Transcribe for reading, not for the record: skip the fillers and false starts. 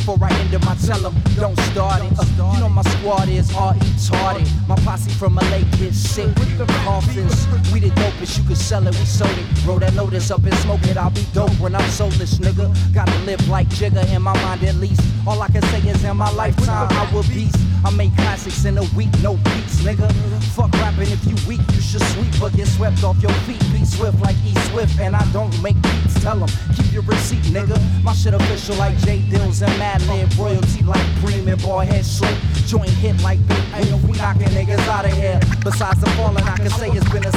before I end it, I tell them, don't start it. You know my squad is retarded. My posse from LA gets sick. Coffins, we the dopest, you can sell it, we sold it. Roll that Lotus up and smoke it, I'll be dope when I'm soulless, nigga. Gotta live like Jigga in my mind at least. All I can say is in my lifetime I will beast. I make classics in a week, no beats, nigga. Fuck rapping, if you weak, you should sweep, but get swept off your feet. Be swift like E Swift, and I don't make beats. Tell them, keep your receipt, nigga. My shit official like J Dills and Madlib. Royalty like Bream and Barhead Slick. Joint hit like Big Ain't we knocking niggas out of here. Besides the falling, I can say it's been a